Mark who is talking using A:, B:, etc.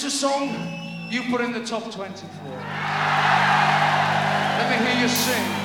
A: a song you put in the top 24. Let me hear you sing.